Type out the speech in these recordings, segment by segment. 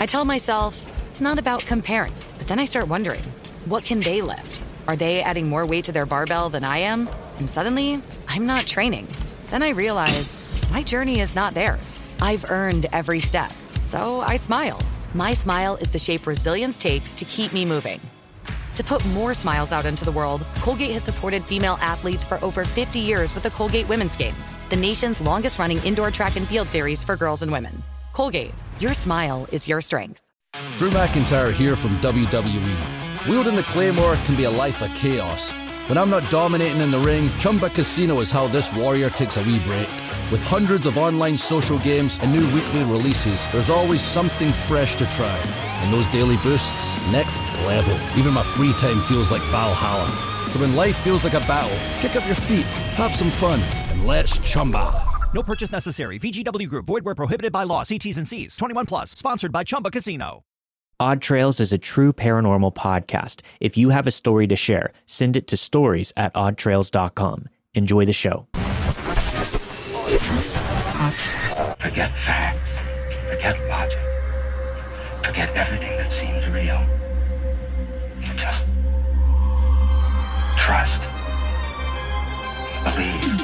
I tell myself it's not about comparing, but then I start wondering, what can they lift? Are they adding more weight to their barbell than I am? And suddenly, I'm not training. Then I realize my journey is not theirs. I've earned every step. So I smile. My smile is the shape resilience takes to keep me moving. To put more smiles out into the world, Colgate has supported female athletes for over 50 years with the Colgate Women's Games, the nation's longest-running indoor track and field series for girls and women. Colgate, your smile is your strength. Drew McIntyre here from WWE. Wielding the Claymore can be a life of chaos. When I'm not dominating in the ring, Chumba Casino is how this warrior takes a wee break. With hundreds of online social games and new weekly releases, there's always something fresh to try. And those daily boosts, next level. Even my free time feels like Valhalla. So when life feels like a battle, kick up your feet, have some fun, and let's Chumba. No purchase necessary. VGW Group. Void where prohibited by law. See T's and C's. 21 plus. Sponsored by Chumba Casino. Odd Trails is a true paranormal podcast. If you have a story to share, send it to stories@oddtrails.com. Enjoy the show. Forget facts. Forget logic. Forget everything that seems real. Just trust. Believe.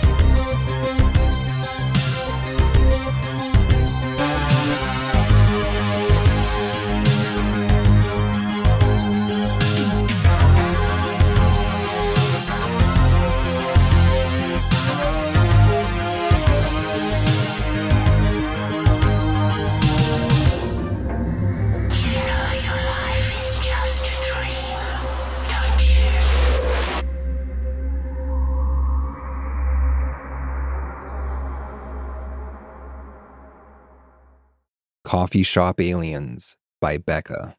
Coffee Shop Aliens by Becca.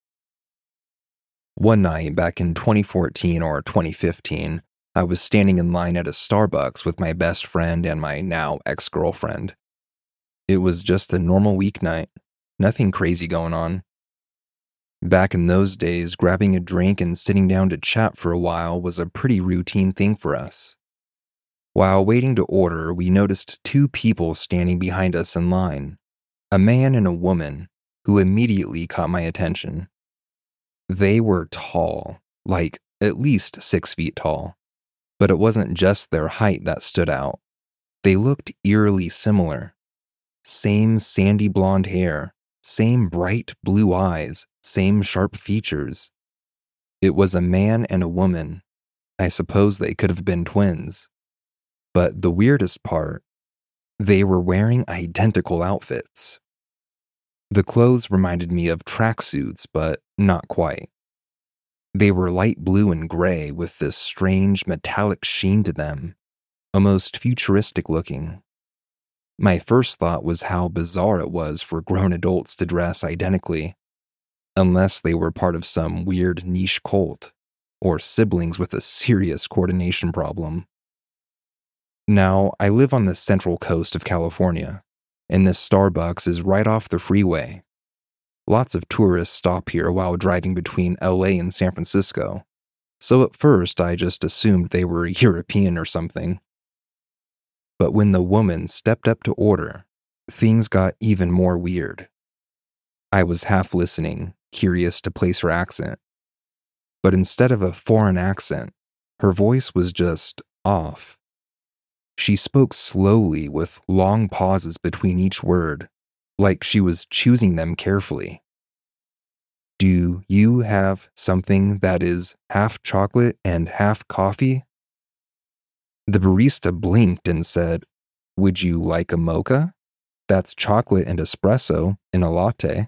One night back in 2014 or 2015, I was standing in line at a Starbucks with my best friend and my now ex-girlfriend. It was just a normal weeknight, nothing crazy going on. Back in those days, grabbing a drink and sitting down to chat for a while was a pretty routine thing for us. While waiting to order, we noticed two people standing behind us in line. A man and a woman, who immediately caught my attention. They were tall, like at least 6 feet tall. But it wasn't just their height that stood out. They looked eerily similar. Same sandy blonde hair, same bright blue eyes, same sharp features. It was a man and a woman. I suppose they could have been twins. But the weirdest part, they were wearing identical outfits. The clothes reminded me of tracksuits, but not quite. They were light blue and gray with this strange metallic sheen to them, almost futuristic looking. My first thought was how bizarre it was for grown adults to dress identically, unless they were part of some weird niche cult, or siblings with a serious coordination problem. Now, I live on the central coast of California, and this Starbucks is right off the freeway. Lots of tourists stop here while driving between LA and San Francisco, so at first I just assumed they were European or something. But when the woman stepped up to order, things got even more weird. I was half listening, curious to place her accent. But instead of a foreign accent, her voice was just off. She spoke slowly with long pauses between each word, like she was choosing them carefully. Do you have something that is half chocolate and half coffee? The barista blinked and said, Would you like a mocha? That's chocolate and espresso in a latte.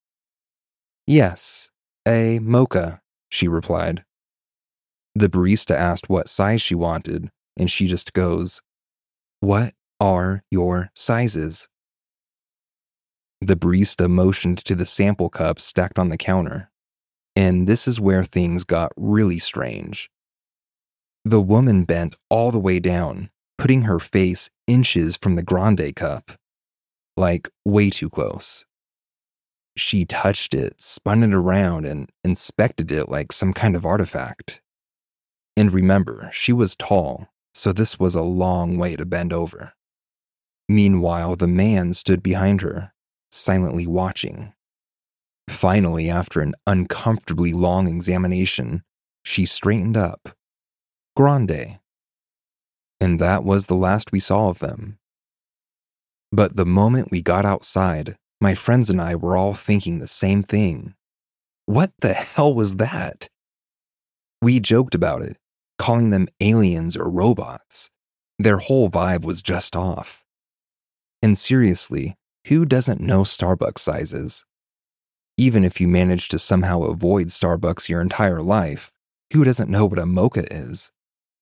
Yes, a mocha, she replied. The barista asked what size she wanted, and she just goes, What are your sizes? The barista motioned to the sample cups stacked on the counter, and this is where things got really strange. The woman bent all the way down, putting her face inches from the grande cup, like way too close. She touched it, spun it around, and inspected it like some kind of artifact. And remember, she was tall, so this was a long way to bend over. Meanwhile, the man stood behind her, silently watching, Finally, after an uncomfortably long examination, she straightened up. Grande. And that was the last we saw of them. But the moment we got outside, my friends and I were all thinking the same thing. What the hell was that? We joked about it, calling them aliens or robots. Their whole vibe was just off. And seriously, who doesn't know Starbucks sizes? Even if you manage to somehow avoid Starbucks your entire life, who doesn't know what a mocha is?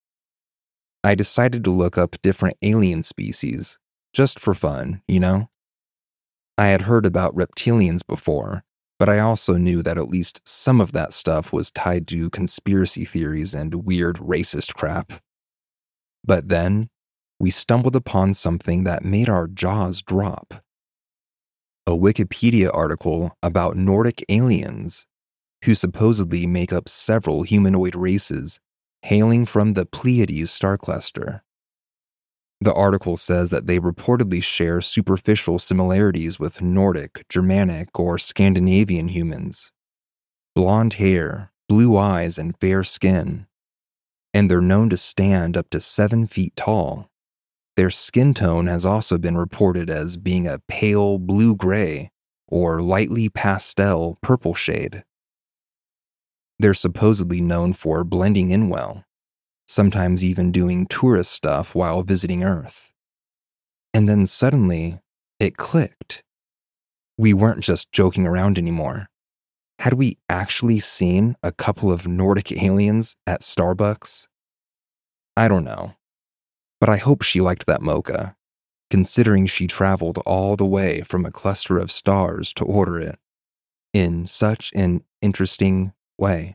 I decided to look up different alien species, just for fun, you know? I had heard about reptilians before, but I also knew that at least some of that stuff was tied to conspiracy theories and weird racist crap. But then, we stumbled upon something that made our jaws drop. A Wikipedia article about Nordic aliens, who supposedly make up several humanoid races hailing from the Pleiades star cluster. The article says that they reportedly share superficial similarities with Nordic, Germanic, or Scandinavian humans. Blonde hair, blue eyes, and fair skin. And they're known to stand up to 7 feet tall. Their skin tone has also been reported as being a pale blue-gray or lightly pastel purple shade. They're supposedly known for blending in well, sometimes even doing tourist stuff while visiting Earth. And then suddenly, it clicked. We weren't just joking around anymore. Had we actually seen a couple of Nordic aliens at Starbucks? I don't know. But I hope she liked that mocha, considering she traveled all the way from a cluster of stars to order it, in such an interesting way.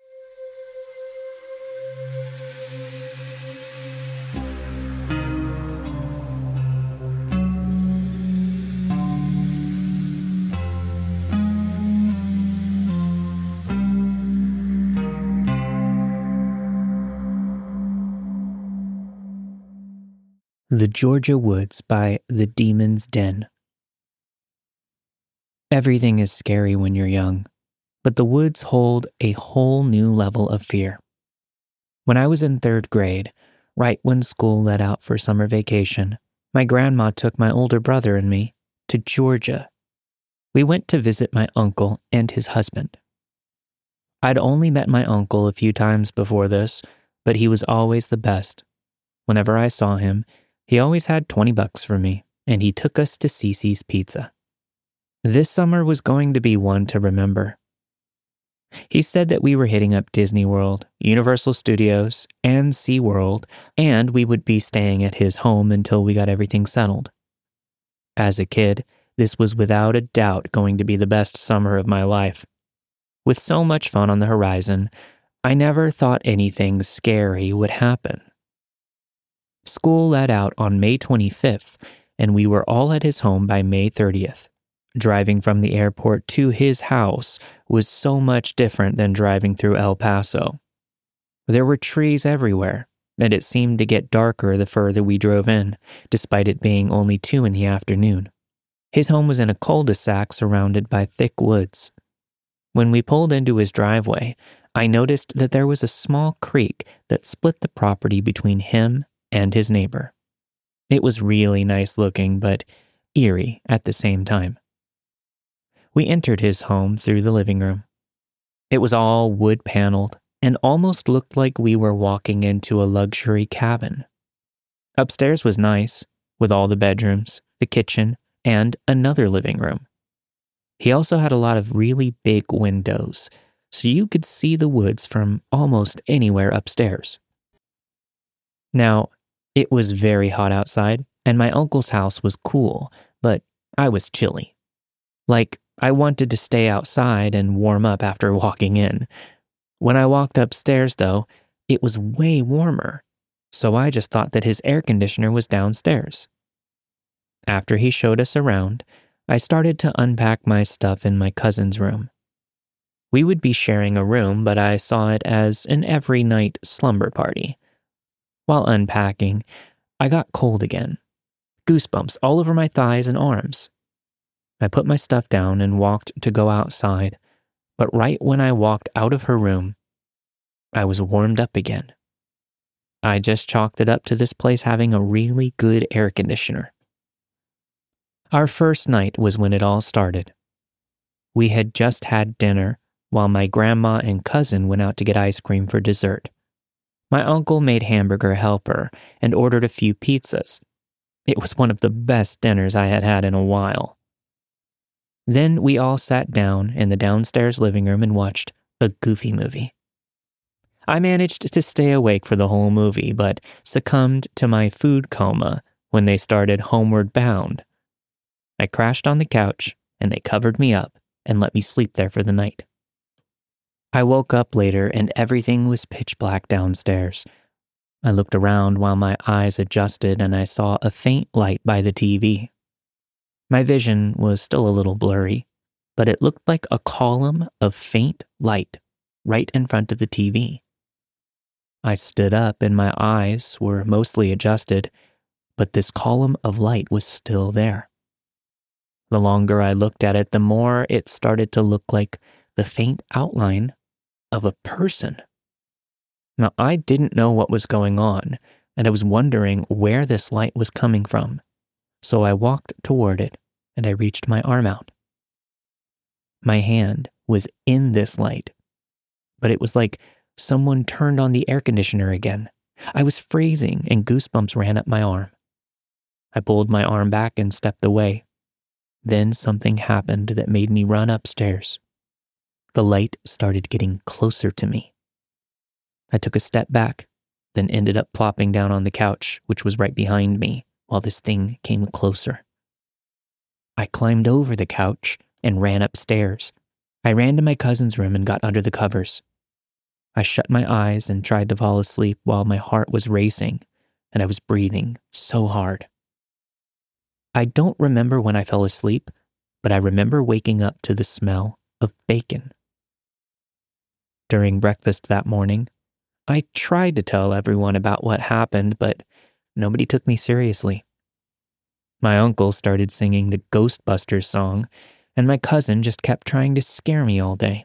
The Georgia Woods by The Demon's Den. Everything is scary when you're young, but the woods hold a whole new level of fear. When I was in 3rd grade, right when school let out for summer vacation, my grandma took my older brother and me to Georgia. We went to visit my uncle and his husband. I'd only met my uncle a few times before this, but he was always the best. Whenever I saw him, he always had $20 for me, and he took us to Cece's Pizza. This summer was going to be one to remember. He said that we were hitting up Disney World, Universal Studios, and SeaWorld, and we would be staying at his home until we got everything settled. As a kid, this was without a doubt going to be the best summer of my life. With so much fun on the horizon, I never thought anything scary would happen. School let out on May 25th, and we were all at his home by May 30th. Driving from the airport to his house was so much different than driving through El Paso. There were trees everywhere, and it seemed to get darker the further we drove in, despite it being only 2 in the afternoon. His home was in a cul-de-sac surrounded by thick woods. When we pulled into his driveway, I noticed that there was a small creek that split the property between him and his neighbor. It was really nice looking, but eerie at the same time. We entered his home through the living room. It was all wood paneled and almost looked like we were walking into a luxury cabin. Upstairs was nice, with all the bedrooms, the kitchen, and another living room. He also had a lot of really big windows, so you could see the woods from almost anywhere upstairs. Now, it was very hot outside, and my uncle's house was cool, but I was chilly. Like, I wanted to stay outside and warm up after walking in. When I walked upstairs, though, it was way warmer, so I just thought that his air conditioner was downstairs. After he showed us around, I started to unpack my stuff in my cousin's room. We would be sharing a room, but I saw it as an every night slumber party. While unpacking, I got cold again. Goosebumps all over my thighs and arms. I put my stuff down and walked to go outside, but right when I walked out of her room, I was warmed up again. I just chalked it up to this place having a really good air conditioner. Our first night was when it all started. We had just had dinner while my grandma and cousin went out to get ice cream for dessert. My uncle made hamburger helper and ordered a few pizzas. It was one of the best dinners I had had in a while. Then we all sat down in the downstairs living room and watched a Goofy movie. I managed to stay awake for the whole movie, but succumbed to my food coma when they started Homeward Bound. I crashed on the couch, and they covered me up and let me sleep there for the night. I woke up later, and everything was pitch black downstairs. I looked around while my eyes adjusted, and I saw a faint light by the TV. My vision was still a little blurry, but it looked like a column of faint light right in front of the TV. I stood up and my eyes were mostly adjusted, but this column of light was still there. The longer I looked at it, the more it started to look like the faint outline of a person. Now, I didn't know what was going on, and I was wondering where this light was coming from. So I walked toward it, and I reached my arm out. My hand was in this light, but it was like someone turned on the air conditioner again. I was freezing, and goosebumps ran up my arm. I pulled my arm back and stepped away. Then something happened that made me run upstairs. The light started getting closer to me. I took a step back, then ended up plopping down on the couch, which was right behind me, while this thing came closer. I climbed over the couch and ran upstairs. I ran to my cousin's room and got under the covers. I shut my eyes and tried to fall asleep while my heart was racing and I was breathing so hard. I don't remember when I fell asleep, but I remember waking up to the smell of bacon. During breakfast that morning, I tried to tell everyone about what happened, but nobody took me seriously. My uncle started singing the Ghostbusters song, and my cousin just kept trying to scare me all day.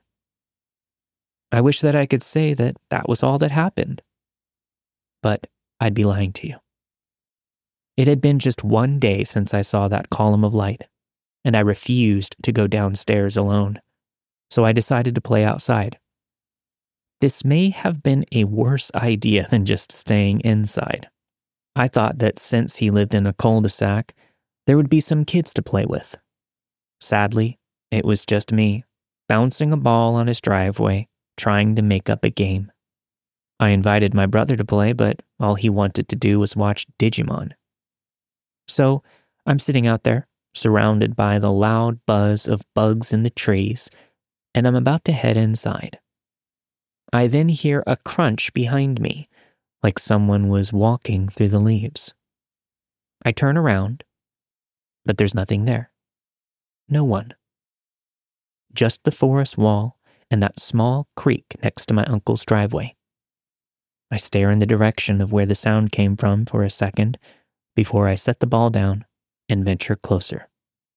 I wish that I could say that that was all that happened, but I'd be lying to you. It had been just one day since I saw that column of light, and I refused to go downstairs alone, so I decided to play outside. This may have been a worse idea than just staying inside. I thought that since he lived in a cul-de-sac, there would be some kids to play with. Sadly, it was just me, bouncing a ball on his driveway, trying to make up a game. I invited my brother to play, but all he wanted to do was watch Digimon. So, I'm sitting out there, surrounded by the loud buzz of bugs in the trees, and I'm about to head inside. I then hear a crunch behind me, like someone was walking through the leaves. I turn around, but there's nothing there. No one. Just the forest wall and that small creek next to my uncle's driveway. I stare in the direction of where the sound came from for a second before I set the ball down and venture closer.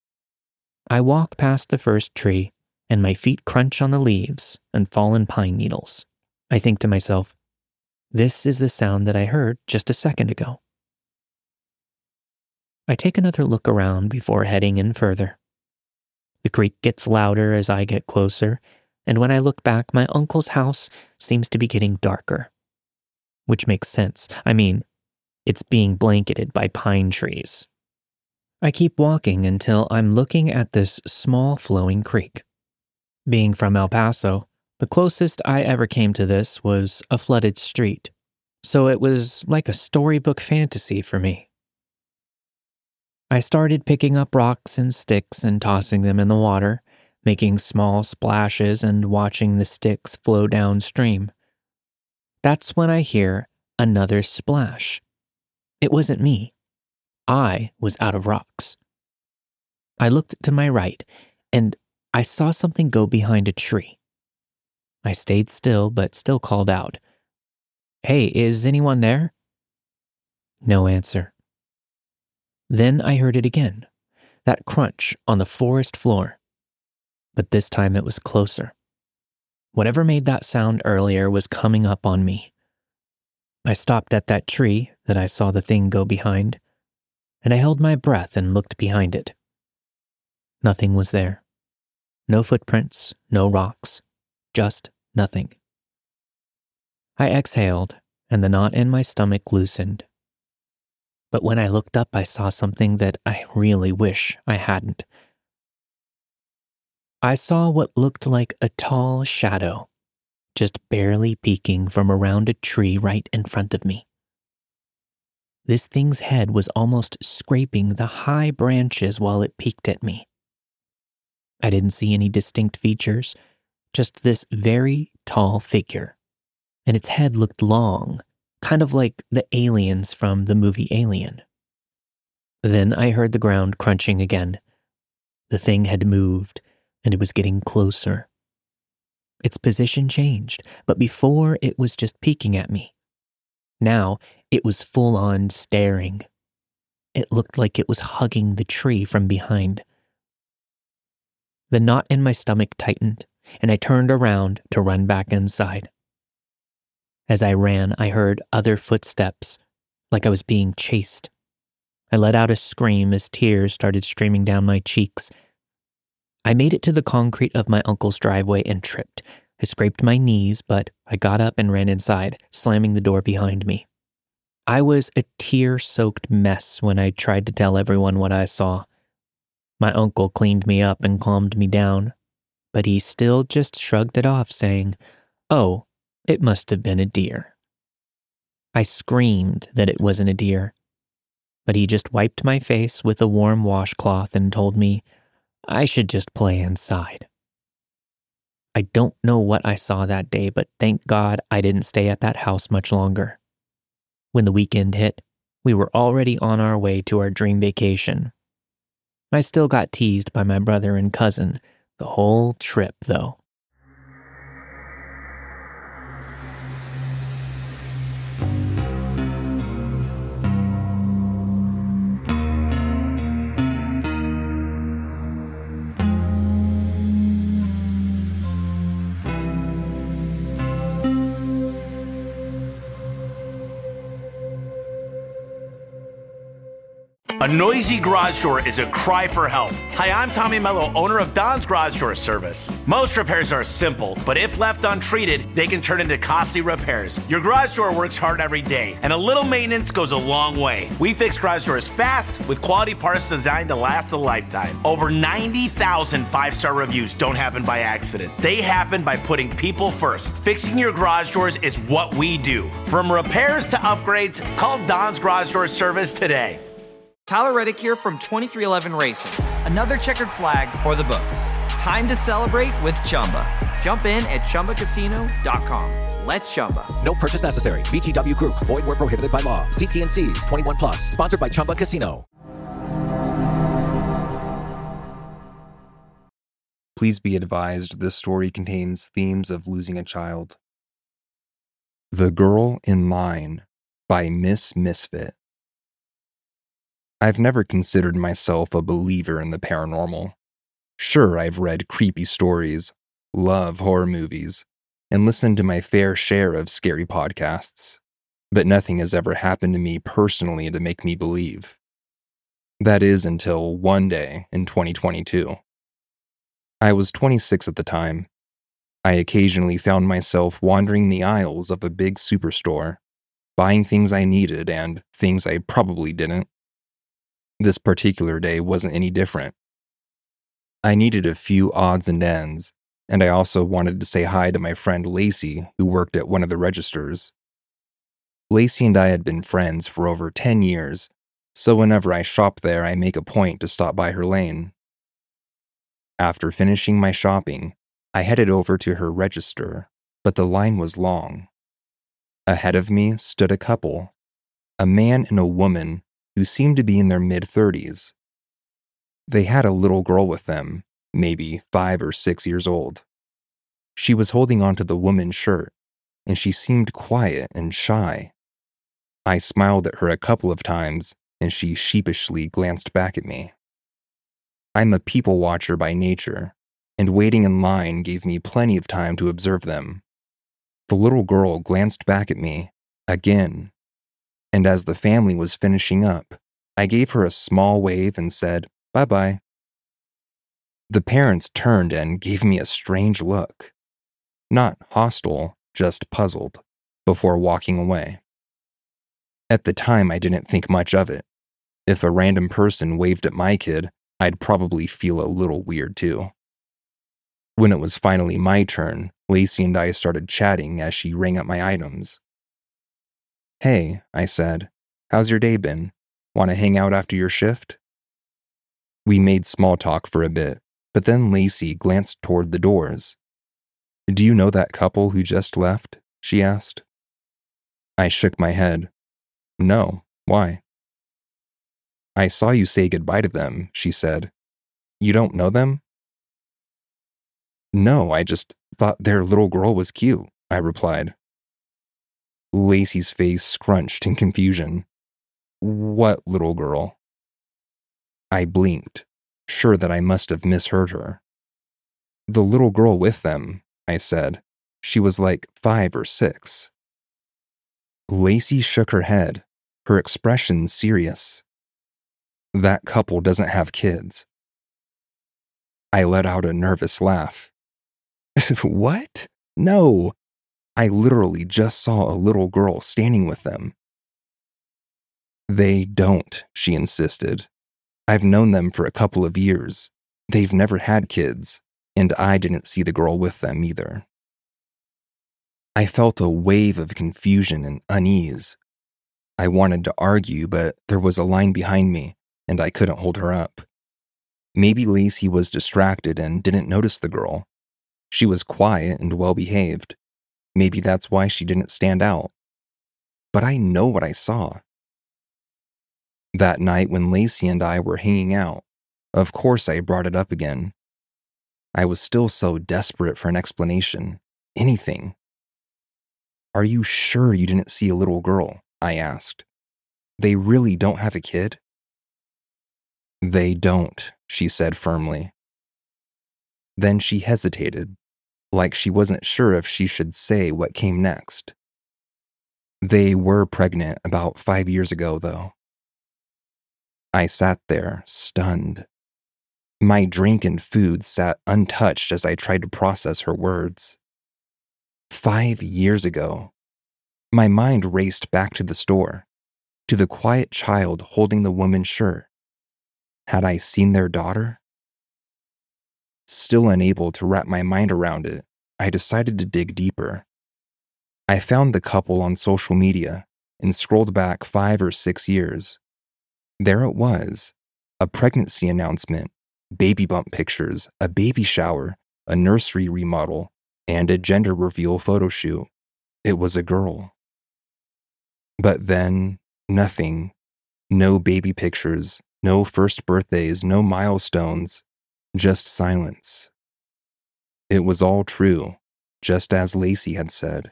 I walk past the first tree and my feet crunch on the leaves and fallen pine needles. I think to myself, this is the sound that I heard just a second ago. I take another look around before heading in further. The creek gets louder as I get closer, and when I look back, my uncle's house seems to be getting darker. Which makes sense. I mean, it's being blanketed by pine trees. I keep walking until I'm looking at this small flowing creek. Being from El Paso, the closest I ever came to this was a flooded street, so it was like a storybook fantasy for me. I started picking up rocks and sticks and tossing them in the water, making small splashes and watching the sticks flow downstream. That's when I hear another splash. It wasn't me. I was out of rocks. I looked to my right, and I saw something go behind a tree. I stayed still, but still called out, "Hey, is anyone there?" No answer. Then I heard it again. That crunch on the forest floor. But this time it was closer. Whatever made that sound earlier was coming up on me. I stopped at that tree that I saw the thing go behind, and I held my breath and looked behind it. Nothing was there. No footprints, no rocks, just nothing. I exhaled, and the knot in my stomach loosened. But when I looked up, I saw something that I really wish I hadn't. I saw what looked like a tall shadow, just barely peeking from around a tree right in front of me. This thing's head was almost scraping the high branches while it peeked at me. I didn't see any distinct features, just this very tall figure, and its head looked long, kind of like the aliens from the movie Alien. Then I heard the ground crunching again. The thing had moved, and it was getting closer. Its position changed, but before it was just peeking at me. Now it was full-on staring. It looked like it was hugging the tree from behind. The knot in my stomach tightened, and I turned around to run back inside. As I ran, I heard other footsteps, like I was being chased. I let out a scream as tears started streaming down my cheeks. I made it to the concrete of my uncle's driveway and tripped. I scraped my knees, but I got up and ran inside, slamming the door behind me. I was a tear-soaked mess when I tried to tell everyone what I saw. My uncle cleaned me up and calmed me down, but he still just shrugged it off, saying, "Oh, it must have been a deer." I screamed that it wasn't a deer, but he just wiped my face with a warm washcloth and told me I should just play inside. I don't know what I saw that day, but thank God I didn't stay at that house much longer. When the weekend hit, we were already on our way to our dream vacation. I still got teased by my brother and cousin the whole trip, though. A noisy garage door is a cry for help. Hi, I'm Tommy Mello, owner of Don's Garage Door Service. Most repairs are simple, but if left untreated, they can turn into costly repairs. Your garage door works hard every day, and a little maintenance goes a long way. We fix garage doors fast with quality parts designed to last a lifetime. Over 90,000 five-star reviews don't happen by accident. They happen by putting people first. Fixing your garage doors is what we do. From repairs to upgrades, call Don's Garage Door Service today. Tyler Reddick here from 2311 Racing. Another checkered flag for the books. Time to celebrate with Chumba. Jump in at ChumbaCasino.com. Let's Chumba. No purchase necessary. VGW Group. Void where prohibited by law. See T&Cs. 21 plus. Sponsored by Chumba Casino. Please be advised this story contains themes of losing a child. The Girl in Line by Miss Misfit. I've never considered myself a believer in the paranormal. Sure, I've read creepy stories, love horror movies, and listened to my fair share of scary podcasts, but nothing has ever happened to me personally to make me believe. That is until one day in 2022. I was 26 at the time. I occasionally found myself wandering the aisles of a big superstore, buying things I needed and things I probably didn't. This particular day wasn't any different. I needed a few odds and ends, and I also wanted to say hi to my friend Lacey, who worked at one of the registers. Lacey and I had been friends for over 10 years, so whenever I shop there, I make a point to stop by her lane. After finishing my shopping, I headed over to her register, but the line was long. Ahead of me stood a couple, a man and a woman who seemed to be in their mid-30s. They had a little girl with them, maybe 5 or 6 years old. She was holding onto the woman's shirt, and she seemed quiet and shy. I smiled at her a couple of times, and she sheepishly glanced back at me. I'm a people watcher by nature, and waiting in line gave me plenty of time to observe them. The little girl glanced back at me, again, and as the family was finishing up, I gave her a small wave and said, "Bye-bye." The parents turned and gave me a strange look. Not hostile, just puzzled, before walking away. At the time, I didn't think much of it. If a random person waved at my kid, I'd probably feel a little weird too. When it was finally my turn, Lacey and I started chatting as she rang up my items. "Hey," I said, "how's your day been? Want to hang out after your shift?" We made small talk for a bit, but then Lacey glanced toward the doors. "Do you know that couple who just left?" she asked. I shook my head. "No, why?" "I saw you say goodbye to them," she said. "You don't know them?" "No, I just thought their little girl was cute," I replied. Lacey's face scrunched in confusion. "What little girl?" I blinked, sure that I must have misheard her. "The little girl with them," I said. "She was like 5 or 6. Lacey shook her head, her expression serious. "That couple doesn't have kids." I let out a nervous laugh. "What? No. I literally just saw a little girl standing with them." "They don't," she insisted. "I've known them for a couple of years. They've never had kids, and I didn't see the girl with them either." I felt a wave of confusion and unease. I wanted to argue, but there was a line behind me, and I couldn't hold her up. Maybe Lacey was distracted and didn't notice the girl. She was quiet and well-behaved. Maybe that's why she didn't stand out. But I know what I saw. That night when Lacey and I were hanging out, of course I brought it up again. I was still so desperate for an explanation. Anything. "Are you sure you didn't see a little girl?" I asked. "They really don't have a kid?" "They don't," she said firmly. Then she hesitated, like she wasn't sure if she should say what came next. "They were pregnant about 5 years ago, though." I sat there, stunned. My drink and food sat untouched as I tried to process her words. 5 years ago. My mind raced back to the store, to the quiet child holding the woman's shirt. Had I seen their daughter? Still unable to wrap my mind around it, I decided to dig deeper. I found the couple on social media and scrolled back 5 or 6 years. There it was, a pregnancy announcement, baby bump pictures, a baby shower, a nursery remodel, and a gender reveal photo shoot. It was a girl. But then, nothing. No baby pictures, no first birthdays, no milestones, just silence. It was all true, just as Lacey had said.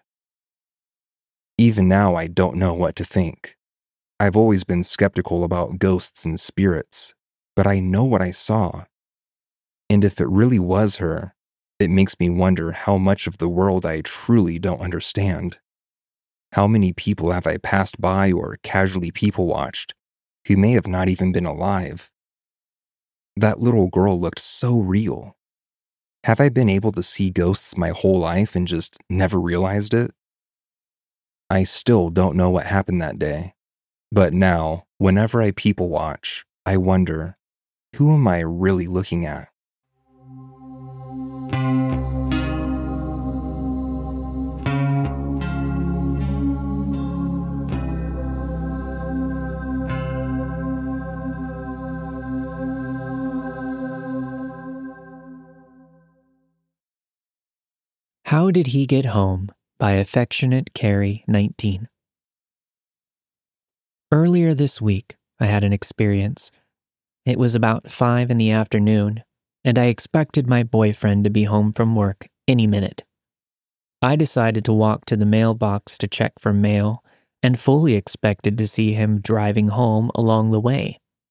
Even now, I don't know what to think. I've always been skeptical about ghosts and spirits, but I know what I saw. And if it really was her, it makes me wonder how much of the world I truly don't understand. How many people have I passed by or casually people-watched who may have not even been alive? That little girl looked so real. Have I been able to see ghosts my whole life and just never realized it? I still don't know what happened that day, but now, whenever I people-watch, I wonder, who am I really looking at? How Did He Get Home? By Affectionate Carrie, 19. Earlier this week, I had an experience. It was about 5 in the afternoon, and I expected my boyfriend to be home from work any minute. I decided to walk to the mailbox to check for mail and fully expected to see him driving home along the way.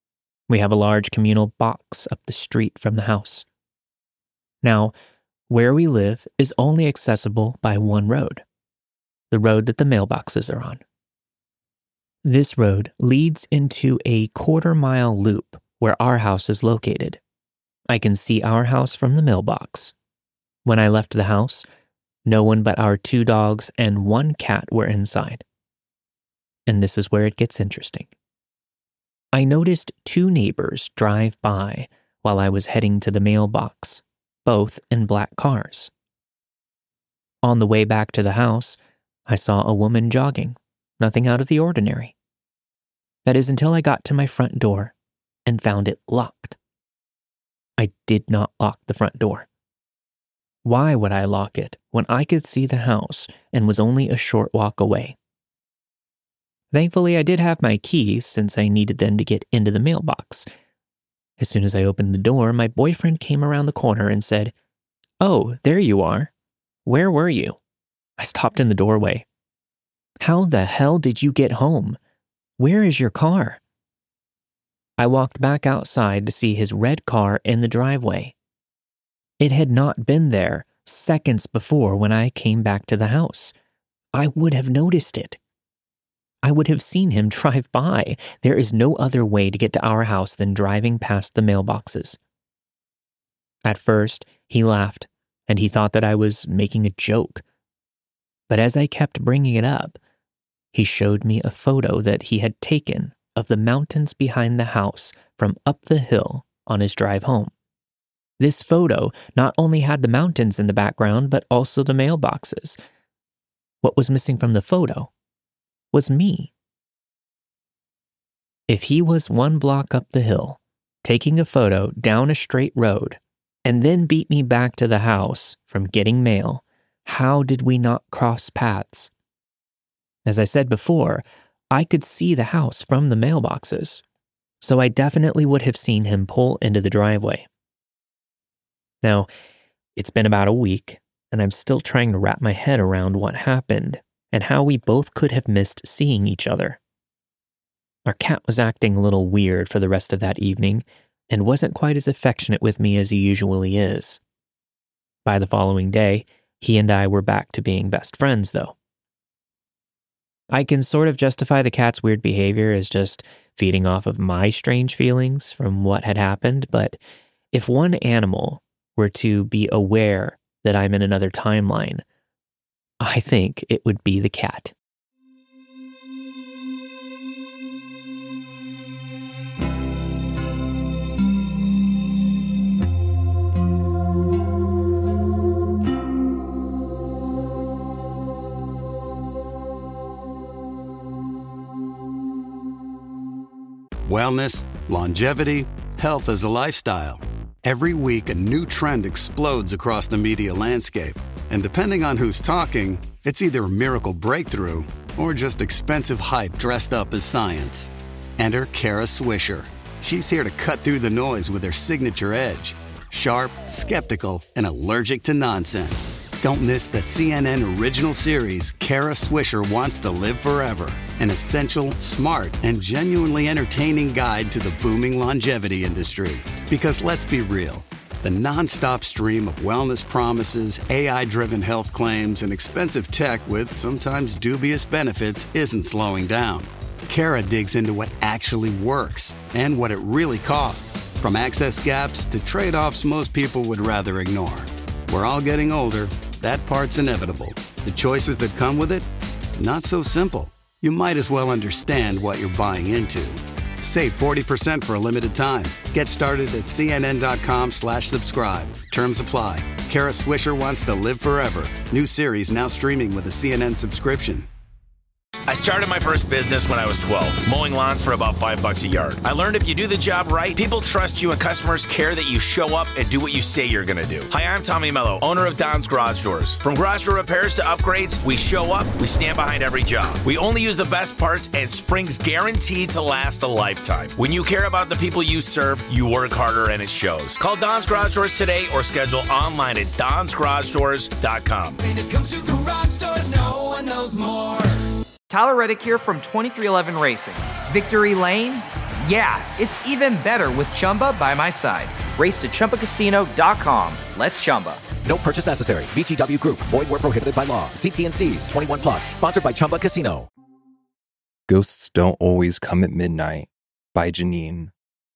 We have a large communal box up the street from the house. Now, where we live is only accessible by one road, the road that the mailboxes are on. This road leads into a quarter-mile loop where our house is located. I can see our house from the mailbox. When I left the house, no one but our 2 dogs and 1 cat were inside. And this is where it gets interesting. I noticed 2 neighbors drive by while I was heading to the mailbox, both in black cars. On the way back to the house, I saw a woman jogging, nothing out of the ordinary. That is until I got to my front door and found it locked. I did not lock the front door. Why would I lock it when I could see the house and was only a short walk away? Thankfully, I did have my keys since I needed them to get into the mailbox. As soon as I opened the door, my boyfriend came around the corner and said, "Oh, there you are. Where were you?" I stopped in the doorway. "How the hell did you get home? Where is your car?" I walked back outside to see his red car in the driveway. It had not been there seconds before when I came back to the house. I would have noticed it. I would have seen him drive by. There is no other way to get to our house than driving past the mailboxes. At first, he laughed, and he thought that I was making a joke. But as I kept bringing it up, he showed me a photo that he had taken of the mountains behind the house from up the hill on his drive home. This photo not only had the mountains in the background, but also the mailboxes. What was missing from the photo was me. If he was 1 block up the hill, taking a photo down a straight road, and then beat me back to the house from getting mail, how did we not cross paths? As I said before, I could see the house from the mailboxes, so I definitely would have seen him pull into the driveway. Now, it's been about a week, and I'm still trying to wrap my head around what happened and how we both could have missed seeing each other. Our cat was acting a little weird for the rest of that evening and wasn't quite as affectionate with me as he usually is. By the following day, he and I were back to being best friends, though. I can sort of justify the cat's weird behavior as just feeding off of my strange feelings from what had happened, but if one animal were to be aware that I'm in another timeline, I think it would be the cat. Wellness, longevity, health as a lifestyle. Every week, a new trend explodes across the media landscape. And depending on who's talking, it's either a miracle breakthrough or just expensive hype dressed up as science. Enter Kara Swisher. She's here to cut through the noise with her signature edge. Sharp, skeptical, and allergic to nonsense. Don't miss the CNN original series, Kara Swisher Wants to Live Forever. An essential, smart, and genuinely entertaining guide to the booming longevity industry. Because let's be real, the nonstop stream of wellness promises, AI-driven health claims, and expensive tech with sometimes dubious benefits isn't slowing down. Kara digs into what actually works and what it really costs, from access gaps to trade-offs most people would rather ignore. We're all getting older. That part's inevitable. The choices that come with it, not so simple. You might as well understand what you're buying into. Save 40% for a limited time. Get started at cnn.com/subscribe. Terms apply. Kara Swisher Wants to Live Forever. New series now streaming with a CNN subscription. I started my first business when I was 12, mowing lawns for about $5 a yard. I learned if you do the job right, people trust you and customers care that you show up and do what you say you're going to do. Hi, I'm Tommy Mello, owner of Don's Garage Doors. From garage door repairs to upgrades, we show up, we stand behind every job. We only use the best parts and spring's guaranteed to last a lifetime. When you care about the people you serve, you work harder and it shows. Call Don's Garage Doors today or schedule online at donsgaragedoors.com. When it comes to garage doors, no one knows more. Tyler Reddick here from 2311 Racing. Victory Lane? Yeah, it's even better with Chumba by my side. Race to ChumbaCasino.com. Let's Chumba. No purchase necessary. VGW Group. Void where prohibited by law. See T&Cs. 21 plus. Sponsored by Chumba Casino. Ghosts Don't Always Come at Midnight by Janine.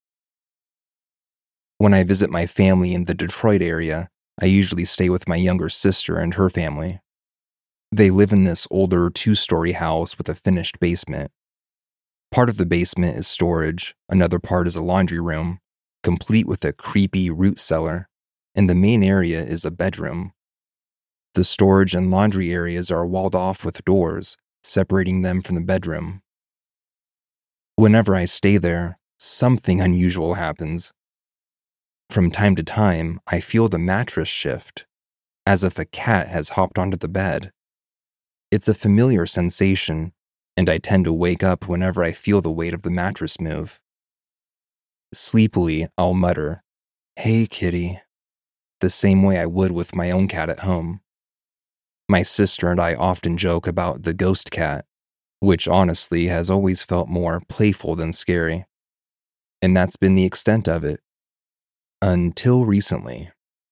When I visit my family in the Detroit area, I usually stay with my younger sister and her family. They live in this older 2-story house with a finished basement. Part of the basement is storage, another part is a laundry room, complete with a creepy root cellar, and the main area is a bedroom. The storage and laundry areas are walled off with doors, separating them from the bedroom. Whenever I stay there, something unusual happens. From time to time, I feel the mattress shift, as if a cat has hopped onto the bed. It's a familiar sensation, and I tend to wake up whenever I feel the weight of the mattress move. Sleepily, I'll mutter, "Hey, kitty," the same way I would with my own cat at home. My sister and I often joke about the ghost cat, which honestly has always felt more playful than scary. And that's been the extent of it. Until recently.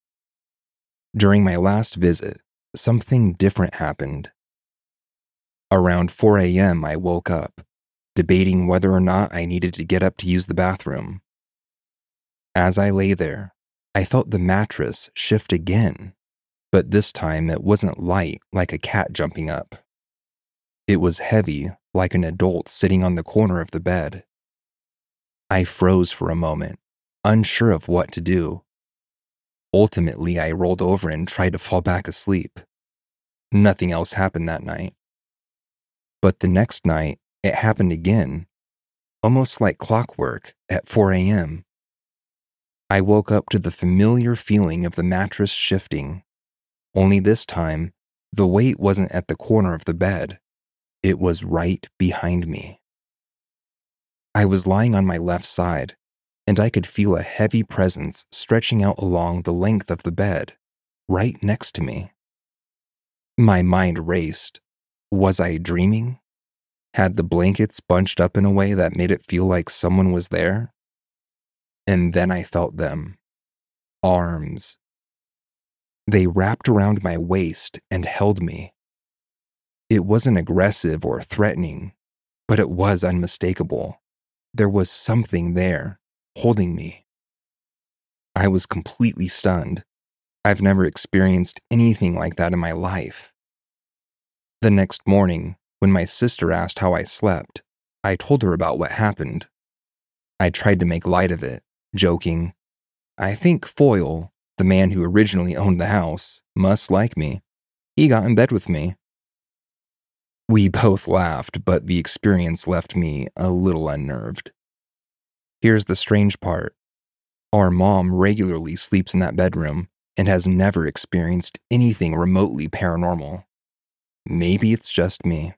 During my last visit, something different happened. Around 4 a.m., I woke up, debating whether or not I needed to get up to use the bathroom. As I lay there, I felt the mattress shift again, but this time it wasn't light like a cat jumping up. It was heavy like an adult sitting on the corner of the bed. I froze for a moment, unsure of what to do. Ultimately, I rolled over and tried to fall back asleep. Nothing else happened that night. But the next night, it happened again, almost like clockwork, at 4 a.m. I woke up to the familiar feeling of the mattress shifting, only this time, the weight wasn't at the corner of the bed. It was right behind me. I was lying on my left side, and I could feel a heavy presence stretching out along the length of the bed, right next to me. My mind raced. Was I dreaming? Had the blankets bunched up in a way that made it feel like someone was there? And then I felt them. Arms. They wrapped around my waist and held me. It wasn't aggressive or threatening, but it was unmistakable. There was something there, holding me. I was completely stunned. I've never experienced anything like that in my life. The next morning, when my sister asked how I slept, I told her about what happened. I tried to make light of it, joking, "I think Foyle, the man who originally owned the house, must like me. He got in bed with me." We both laughed, but the experience left me a little unnerved. Here's the strange part. Our mom regularly sleeps in that bedroom and has never experienced anything remotely paranormal. Maybe it's just me.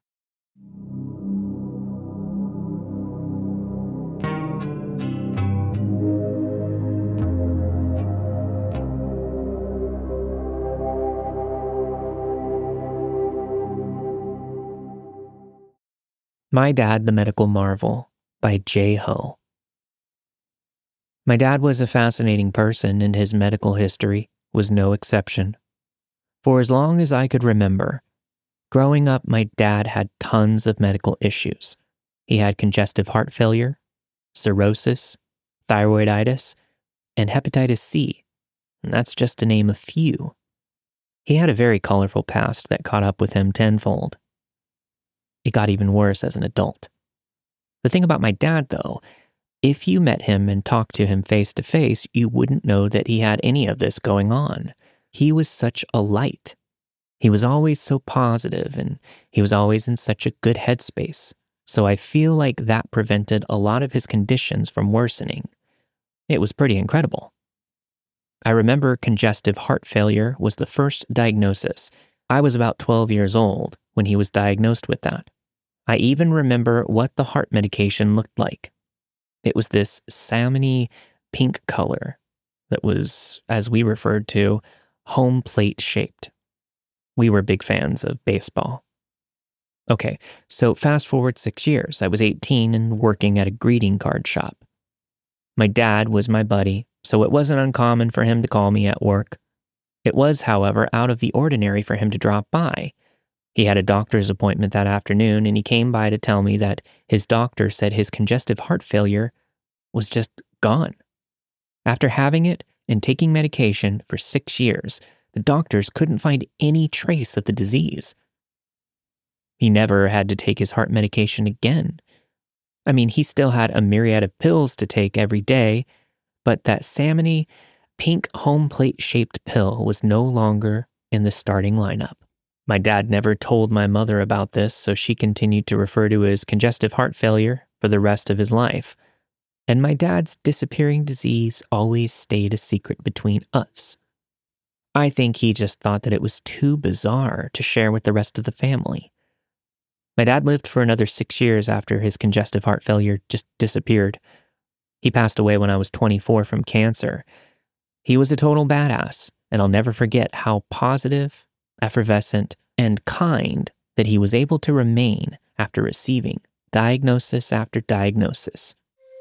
My Dad, the Medical Marvel by Jay Ho. My dad was a fascinating person, and his medical history was no exception. For as long as I could remember, growing up, my dad had tons of medical issues. He had congestive heart failure, cirrhosis, thyroiditis, and hepatitis C, and that's just to name a few. He had a very colorful past that caught up with him tenfold. It got even worse as an adult. The thing about my dad, though, if you met him and talked to him face to face, you wouldn't know that he had any of this going on. He was such a light. He was always so positive, and he was always in such a good headspace. So I feel like that prevented a lot of his conditions from worsening. It was pretty incredible. I remember congestive heart failure was the first diagnosis. I was about 12 years old when he was diagnosed with that. I even remember what the heart medication looked like. It was this salmony pink color that was, as we referred to, home plate shaped. We were big fans of baseball. Okay, so fast forward 6 years. I was 18 and working at a greeting card shop. My dad was my buddy, so it wasn't uncommon for him to call me at work. It was, however, out of the ordinary for him to drop by. He had a doctor's appointment that afternoon, and he came by to tell me that his doctor said his congestive heart failure was just gone. After having it and taking medication for 6 years, the doctors couldn't find any trace of the disease. He never had to take his heart medication again. I mean, he still had a myriad of pills to take every day, but that salmony, pink home plate-shaped pill was no longer in the starting lineup. My dad never told my mother about this, so she continued to refer to his congestive heart failure for the rest of his life. And my dad's disappearing disease always stayed a secret between us. I think he just thought that it was too bizarre to share with the rest of the family. My dad lived for another 6 years after his congestive heart failure just disappeared. He passed away when I was 24 from cancer. He was a total badass, and I'll never forget how positive, effervescent, and kind that he was able to remain after receiving diagnosis after diagnosis.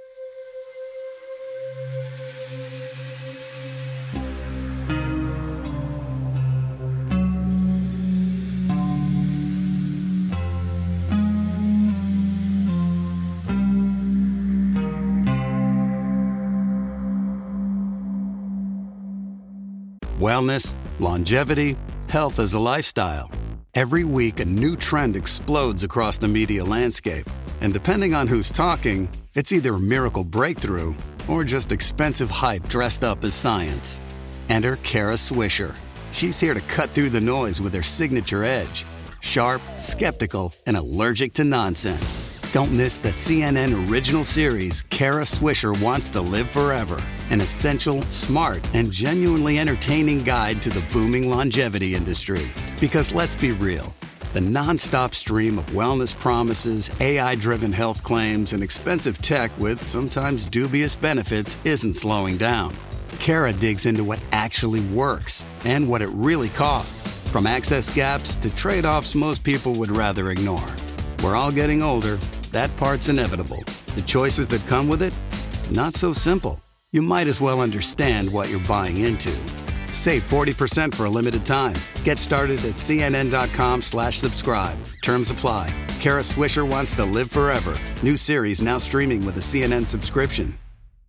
Wellness, longevity, health as a lifestyle. Every week, a new trend explodes across the media landscape. And depending on who's talking, it's either a miracle breakthrough or just expensive hype dressed up as science. Enter Kara Swisher. She's here to cut through the noise with her signature edge. Sharp, skeptical, and allergic to nonsense. Don't miss the CNN original series, Kara Swisher Wants to Live Forever. An essential, smart, and genuinely entertaining guide to the booming longevity industry. Because let's be real, the nonstop stream of wellness promises, AI-driven health claims, and expensive tech with sometimes dubious benefits isn't slowing down. Kara digs into what actually works and what it really costs, from access gaps to trade-offs most people would rather ignore. We're all getting older. That part's inevitable. The choices that come with it, not so simple. You might as well understand what you're buying into. Save 40% for a limited time. Get started at cnn.com/subscribe. Terms apply. Kara Swisher Wants to Live Forever. New series now streaming with a CNN subscription.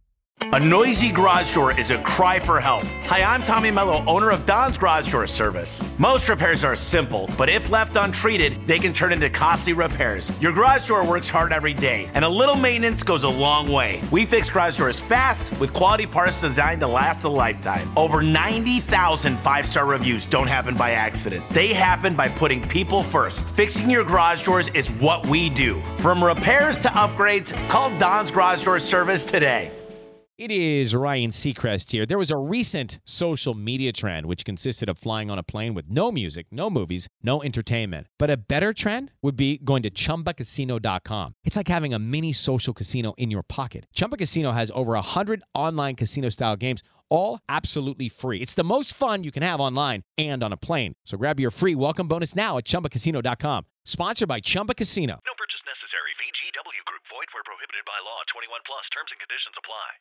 A noisy garage door is a cry for help. Hi, I'm Tommy Mello, owner of Don's Garage Door Service. Most repairs are simple, but if left untreated, they can turn into costly repairs. Your garage door works hard every day, and a little maintenance goes a long way. We fix garage doors fast with quality parts designed to last a lifetime. Over 90,000 five-star reviews don't happen by accident. They happen by putting people first. Fixing your garage doors is what we do. From repairs to upgrades, call Don's Garage Door Service today. It is Ryan Seacrest here. There was a recent social media trend which consisted of flying on a plane with no music, no movies, no entertainment. But a better trend would be going to ChumbaCasino.com. It's like having a mini social casino in your pocket. Chumba Casino has over 100 online casino-style games, all absolutely free. It's the most fun you can have online and on a plane. So grab your free welcome bonus now at ChumbaCasino.com. Sponsored by Chumba Casino. No purchase necessary. VGW Group. Void where prohibited by law. 21 plus. Terms and conditions apply.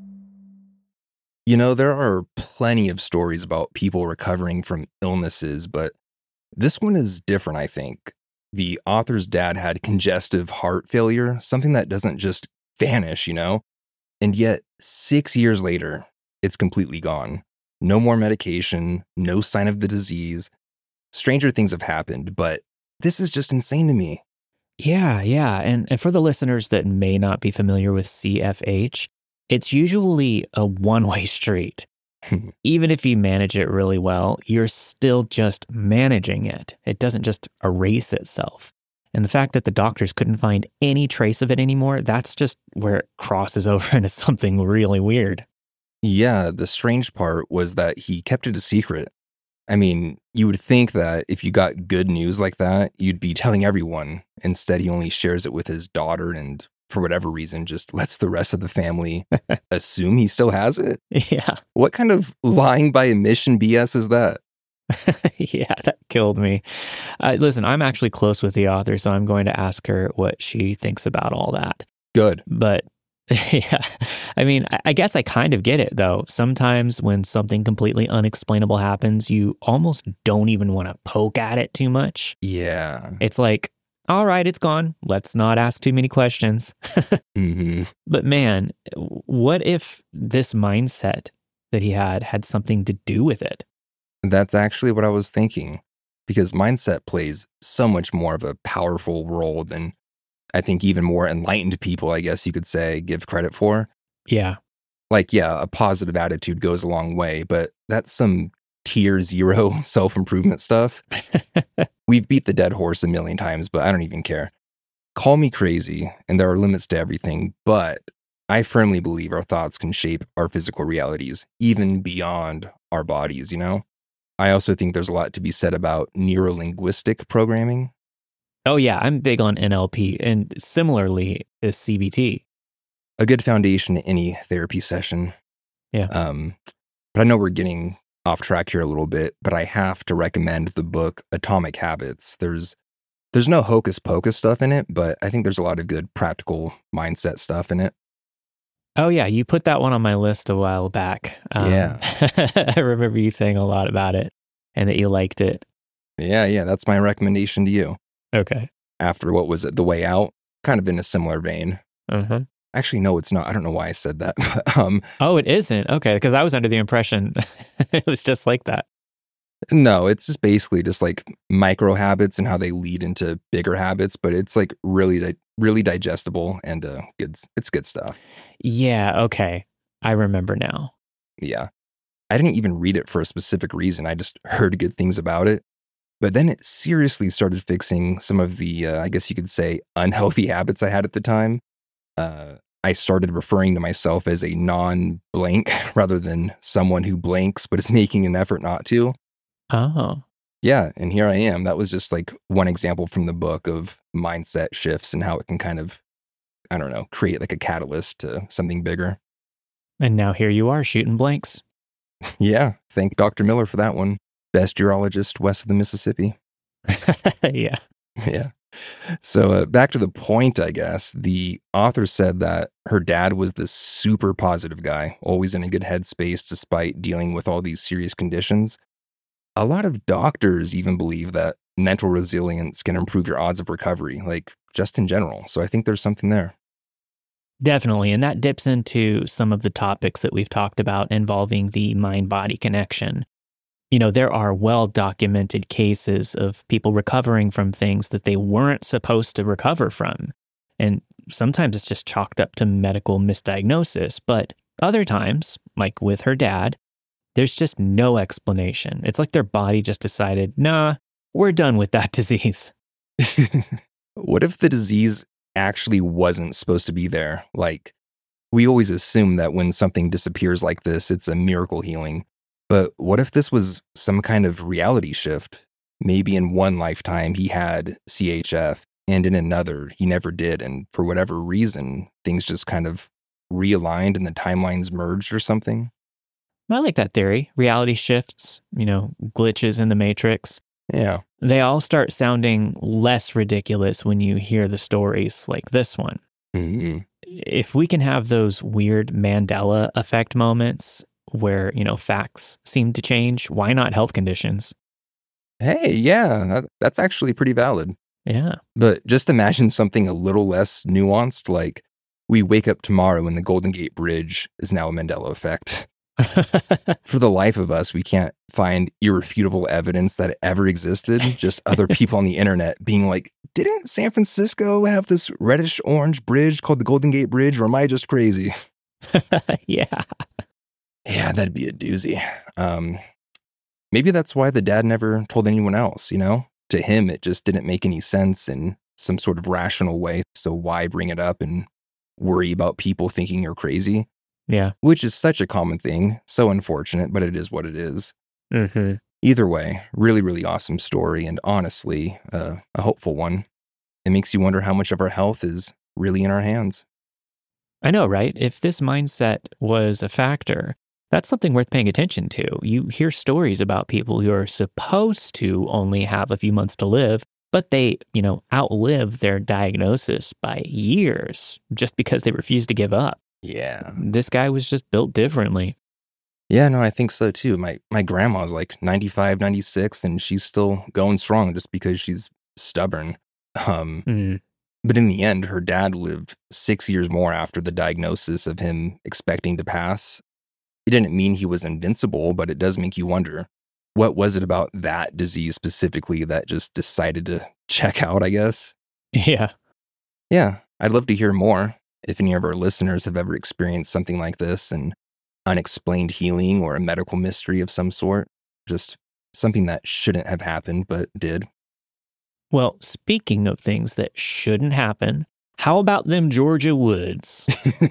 You know, there are plenty of stories about people recovering from illnesses, but this one is different, I think. The author's dad had congestive heart failure, something that doesn't just vanish, you know? And yet, 6 years later, it's completely gone. No more medication, no sign of the disease. Stranger things have happened, but this is just insane to me. Yeah. And for the listeners that may not be familiar with CFH, it's usually a one-way street. Even if you manage it really well, you're still just managing it. It doesn't just erase itself. And the fact that the doctors couldn't find any trace of it anymore, that's just where it crosses over into something really weird. Yeah, the strange part was that he kept it a secret. I mean, you would think that if you got good news like that, you'd be telling everyone. Instead, he only shares it with his daughter and, for whatever reason, just lets the rest of the family assume he still has it. Yeah. What kind of lying by omission BS is that? Yeah, that killed me. Listen, I'm actually close with the author, so I'm going to ask her what she thinks about all that. Good. But yeah, I mean, I guess I kind of get it, though. Sometimes when something completely unexplainable happens, you almost don't even want to poke at it too much. Yeah. It's like, all right, it's gone. Let's not ask too many questions. Mm-hmm. But man, what if this mindset that he had something to do with it? That's actually what I was thinking, because mindset plays so much more of a powerful role than I think even more enlightened people, I guess you could say, give credit for. Yeah. Like, yeah, a positive attitude goes a long way, but that's some tier 0 self-improvement stuff. We've beat the dead horse a million times, but I don't even care. Call me crazy, and there are limits to everything, but I firmly believe our thoughts can shape our physical realities, even beyond our bodies, you know? I also think there's a lot to be said about neuro-linguistic programming. Oh, yeah, I'm big on NLP, and similarly is CBT. A good foundation to any therapy session. Yeah. But I know we're getting off track here a little bit, but I have to recommend the book Atomic Habits. There's no hocus pocus stuff in it, but I think there's a lot of good practical mindset stuff in it. Oh, yeah, you put that one on my list a while back. Yeah. I remember you saying a lot about it and that you liked it. Yeah, that's my recommendation to you. Okay. After what was it, The Way Out? Kind of in a similar vein. Uh-huh. Actually, no, it's not. I don't know why I said that. Oh, it isn't? Okay, because I was under the impression it was just like that. No, it's just basically just like micro habits and how they lead into bigger habits, but it's like really digestible and it's good stuff. Yeah, okay. I remember now. Yeah. I didn't even read it for a specific reason. I just heard good things about it. But then it seriously started fixing some of the, I guess you could say, unhealthy habits I had at the time. I started referring to myself as a non-blank rather than someone who blanks but is making an effort not to. Oh. Yeah, and here I am. That was just like one example from the book of mindset shifts and how it can kind of, I don't know, create like a catalyst to something bigger. And now here you are shooting blanks. Yeah, thank Dr. Miller for that one. Best urologist west of the Mississippi. Yeah. Yeah. So back to the point, I guess. The author said that her dad was this super positive guy, always in a good headspace despite dealing with all these serious conditions. A lot of doctors even believe that mental resilience can improve your odds of recovery, like just in general. So I think there's something there. Definitely. And that dips into some of the topics that we've talked about involving the mind-body connection. You know, there are well-documented cases of people recovering from things that they weren't supposed to recover from. And sometimes it's just chalked up to medical misdiagnosis. But other times, like with her dad, there's just no explanation. It's like their body just decided, nah, we're done with that disease. What if the disease actually wasn't supposed to be there? Like, we always assume that when something disappears like this, it's a miracle healing. But what if this was some kind of reality shift? Maybe in one lifetime he had CHF, and in another he never did. And for whatever reason, things just kind of realigned and the timelines merged or something. I like that theory. Reality shifts, you know, glitches in the matrix. Yeah. They all start sounding less ridiculous when you hear the stories like this one. Mm-hmm. If we can have those weird Mandela effect moments where, you know, facts seem to change, why not health conditions? Hey, yeah, that's actually pretty valid. Yeah. But just imagine something a little less nuanced, like we wake up tomorrow and the Golden Gate Bridge is now a Mandela effect. For the life of us, we can't find irrefutable evidence that it ever existed. Just other people on the internet being like, didn't San Francisco have this reddish orange bridge called the Golden Gate Bridge, or am I just crazy? Yeah. Yeah, that'd be a doozy. Maybe that's why the dad never told anyone else, you know? To him, it just didn't make any sense in some sort of rational way. So why bring it up and worry about people thinking you're crazy? Yeah. Which is such a common thing. So unfortunate, but it is what it is. Mm-hmm. Either way, really, really awesome story. And honestly, a hopeful one. It makes you wonder how much of our health is really in our hands. I know, right? If this mindset was a factor, That's something worth paying attention to. You hear stories about people who are supposed to only have a few months to live, but they, outlive their diagnosis by years just because they refuse to give up. Yeah. This guy was just built differently. Yeah, no, I think so too. My grandma's like 95, 96, and she's still going strong just because she's stubborn. But in the end, her dad lived 6 years more after the diagnosis of him expecting to pass. It didn't mean he was invincible, but it does make you wonder, what was it about that disease specifically that just decided to check out, I guess? Yeah. Yeah, I'd love to hear more if any of our listeners have ever experienced something like this, an unexplained healing or a medical mystery of some sort. Just something that shouldn't have happened, but did. Well, speaking of things that shouldn't happen, how about them Georgia woods?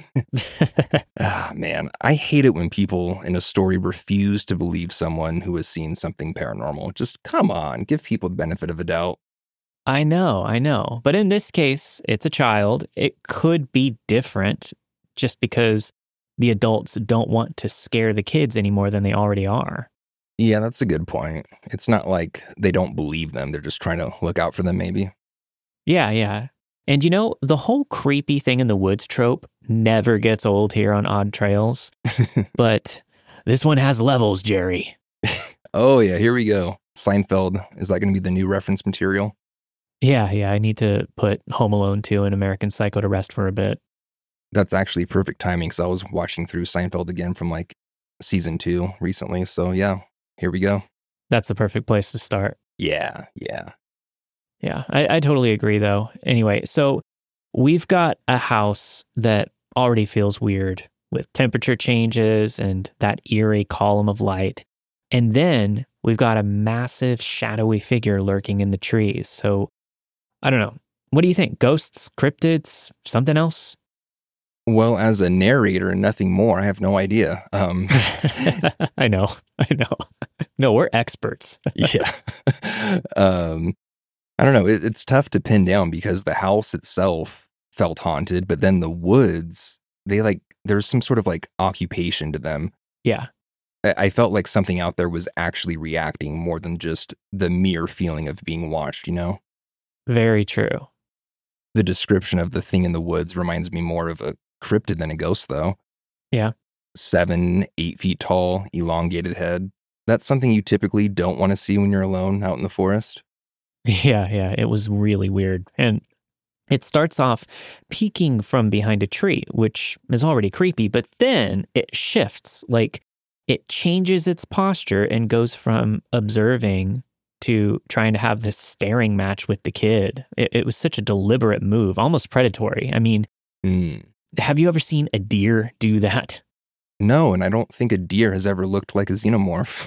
Man, I hate it when people in a story refuse to believe someone who has seen something paranormal. Just come on, give people the benefit of the doubt. I know. But in this case, it's a child. It could be different just because the adults don't want to scare the kids any more than they already are. Yeah, that's a good point. It's not like they don't believe them. They're just trying to look out for them, maybe. Yeah. And the whole creepy thing in the woods trope never gets old here on Odd Trails. But this one has levels, Jerry. Oh, yeah, here we go. Seinfeld, is that going to be the new reference material? Yeah, I need to put Home Alone 2 and American Psycho to rest for a bit. That's actually perfect timing because I was watching through Seinfeld again from like season 2 recently. So yeah, here we go. That's the perfect place to start. Yeah. Yeah, I totally agree though. Anyway, so we've got a house that already feels weird with temperature changes and that eerie column of light. And then we've got a massive shadowy figure lurking in the trees. So I don't know. What do you think? Ghosts, cryptids, something else? Well, as a narrator and nothing more, I have no idea. I know. No, we're experts. Yeah. I don't know. It's tough to pin down because the house itself felt haunted, but then the woods, there's some sort of like occupation to them. Yeah. I felt like something out there was actually reacting more than just the mere feeling of being watched, Very true. The description of the thing in the woods reminds me more of a cryptid than a ghost, though. Yeah. 7-8 feet tall, elongated head. That's something you typically don't want to see when you're alone out in the forest. Yeah, it was really weird. And it starts off peeking from behind a tree, which is already creepy, but then it shifts. Like it changes its posture and goes from observing to trying to have this staring match with the kid. It was such a deliberate move, almost predatory. I mean, have you ever seen a deer do that? No, and I don't think a deer has ever looked like a xenomorph.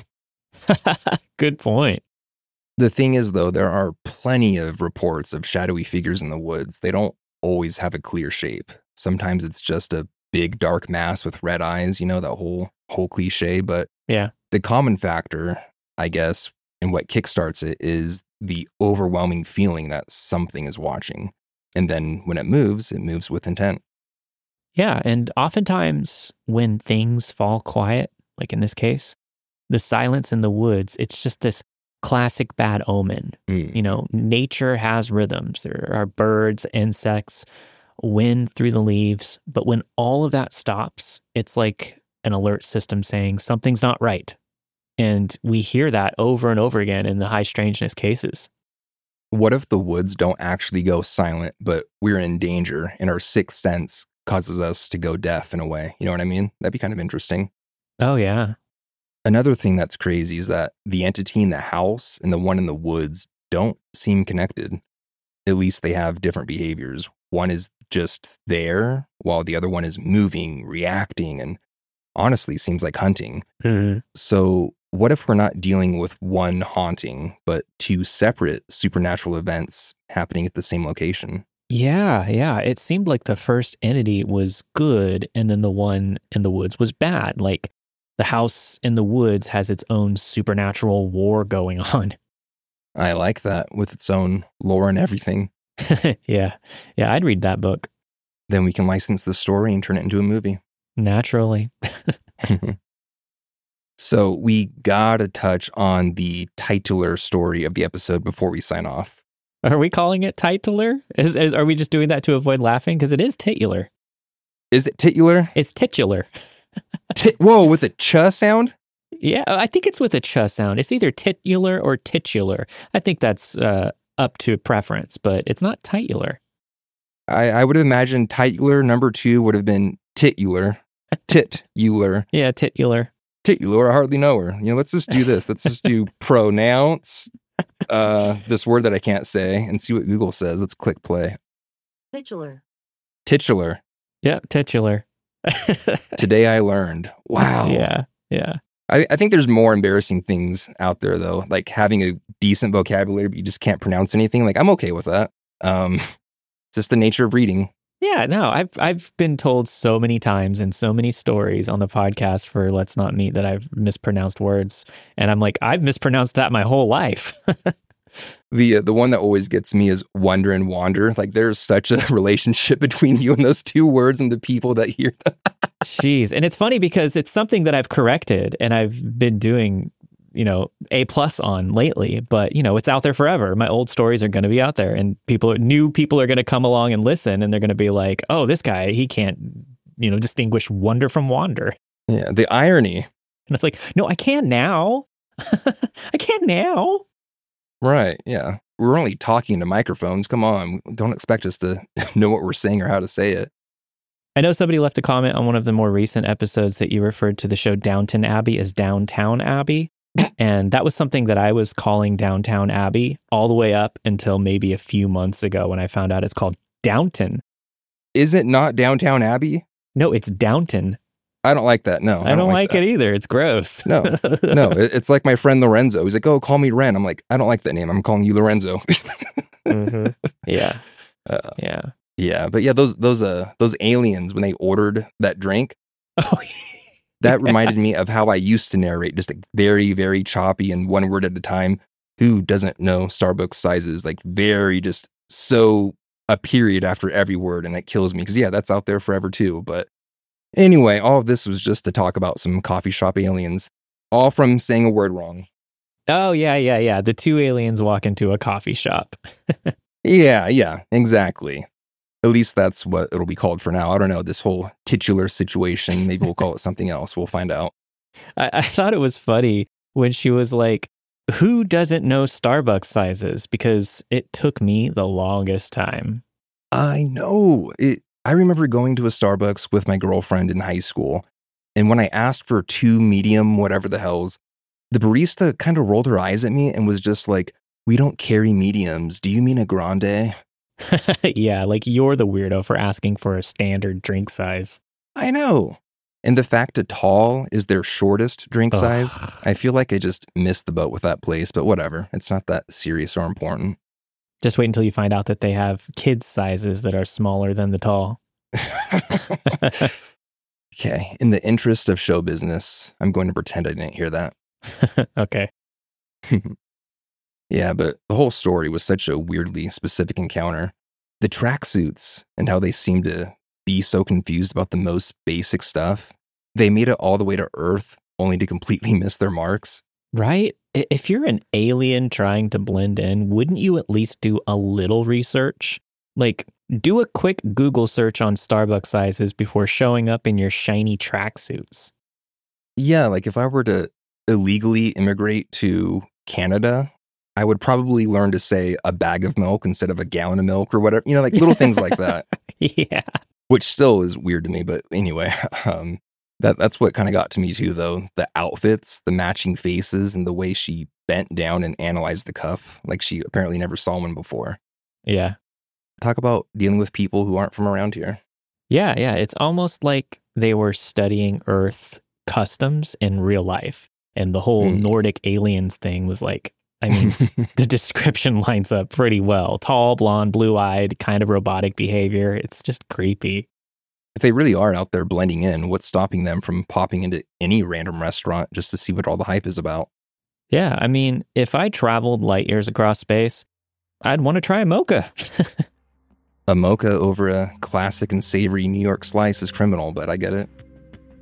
Good point. The thing is, though, there are plenty of reports of shadowy figures in the woods. They don't always have a clear shape. Sometimes it's just a big dark mass with red eyes, that whole cliche. But yeah, the common factor, I guess, and what kickstarts it is the overwhelming feeling that something is watching. And then when it moves with intent. Yeah, and oftentimes when things fall quiet, like in this case, the silence in the woods, it's just this classic bad omen. Nature has rhythms. There are birds, insects, wind through the leaves. But when all of that stops, it's like an alert system saying something's not right. And we hear that over and over again in the high strangeness cases. What if the woods don't actually go silent, but we're in danger and our sixth sense causes us to go deaf in a way? You know what I mean? That'd be kind of interesting. Oh, yeah. Another thing that's crazy is that the entity in the house and the one in the woods don't seem connected. At least they have different behaviors. One is just there, while the other one is moving, reacting, and honestly seems like hunting. Mm-hmm. So what if we're not dealing with one haunting, but two separate supernatural events happening at the same location? Yeah. It seemed like the first entity was good, and then the one in the woods was bad. Like the house in the woods has its own supernatural war going on. I like that, with its own lore and everything. Yeah, I'd read that book. Then we can license the story and turn it into a movie. Naturally. So we gotta touch on the titular story of the episode before we sign off. Are we calling it titular? Are we just doing that to avoid laughing? Because it is titular. Is it titular? It's titular. Whoa, with a ch sound? Yeah, I think it's with a ch sound. It's either titular or titular. I think that's up to preference, but it's not titular. I would imagine titular number 2 would have been titular. Titular. Yeah, titular. Titular, I hardly know her. Let's just do this. Let's just do pronounce this word that I can't say and see what Google says. Let's click play. Titular. Titular. Yep, titular. Today I learned. Wow. Yeah. I think there's more embarrassing things out there, though, like having a decent vocabulary, but you just can't pronounce anything. Like, I'm okay with that. It's just the nature of reading. Yeah, no, I've been told so many times in so many stories on the podcast for Let's Not Meet that I've mispronounced words. And I'm like, I've mispronounced that my whole life. The one that always gets me is wonder and wander. Like, there's such a relationship between you and those 2 words and the people that hear them. Jeez. And it's funny because it's something that I've corrected and I've been doing, A+ on lately, but it's out there forever. My old stories are going to be out there and new people are going to come along and listen and they're going to be like, oh, this guy, he can't, distinguish wonder from wander. Yeah. The irony. And it's like, no, I can now. I can now. Right. Yeah. We're only talking to microphones. Come on. Don't expect us to know what we're saying or how to say it. I know somebody left a comment on one of the more recent episodes that you referred to the show Downton Abbey as Downtown Abbey. And that was something that I was calling Downtown Abbey all the way up until maybe a few months ago when I found out it's called Downton. Is it not Downtown Abbey? No, it's Downton. I don't like that. No, I don't like it either. It's gross. No. It's like my friend Lorenzo. He's like, oh, call me Ren. I'm like, I don't like that name. I'm calling you Lorenzo. Mm-hmm. Yeah. Yeah, but yeah, those aliens when they ordered that drink, that reminded me of how I used to narrate, just like very, very choppy and one word at a time. Who doesn't know Starbucks sizes? Like very just so a period after every word, and that kills me because that's out there forever too. But anyway, all of this was just to talk about some coffee shop aliens, all from saying a word wrong. Oh yeah. The 2 aliens walk into a coffee shop. Yeah, exactly. At least that's what it'll be called for now. I don't know, this whole titular situation. Maybe we'll call it something else. We'll find out. I thought it was funny when she was like, who doesn't know Starbucks sizes? Because it took me the longest time. I know. I remember going to a Starbucks with my girlfriend in high school. And when I asked for 2 medium, whatever the hells, the barista kind of rolled her eyes at me and was just like, we don't carry mediums. Do you mean a grande? Yeah, like you're the weirdo for asking for a standard drink size. I know. And the fact that tall is their shortest drink size, I feel like I just missed the boat with that place, but whatever. It's not that serious or important. Just wait until you find out that they have kids' sizes that are smaller than the tall. Okay, in the interest of show business, I'm going to pretend I didn't hear that. Okay. Yeah, but the whole story was such a weirdly specific encounter. The tracksuits and how they seem to be so confused about the most basic stuff. They made it all the way to Earth only to completely miss their marks. Right? If you're an alien trying to blend in, wouldn't you at least do a little research? Like, do a quick Google search on Starbucks sizes before showing up in your shiny tracksuits. Yeah, like if I were to illegally immigrate to Canada, I would probably learn to say a bag of milk instead of a gallon of milk or whatever, like little things like that. Yeah. Which still is weird to me, but anyway, that's what kind of got to me too, though. The outfits, the matching faces, and the way she bent down and analyzed the cuff, like she apparently never saw one before. Yeah. Talk about dealing with people who aren't from around here. Yeah. It's almost like they were studying Earth customs in real life. And the whole Nordic aliens thing was like, I mean, the description lines up pretty well. Tall, blonde, blue-eyed, kind of robotic behavior. It's just creepy. If they really are out there blending in, what's stopping them from popping into any random restaurant just to see what all the hype is about? Yeah, I mean, if I traveled light years across space, I'd want to try a mocha. A mocha over a classic and savory New York slice is criminal, but I get it.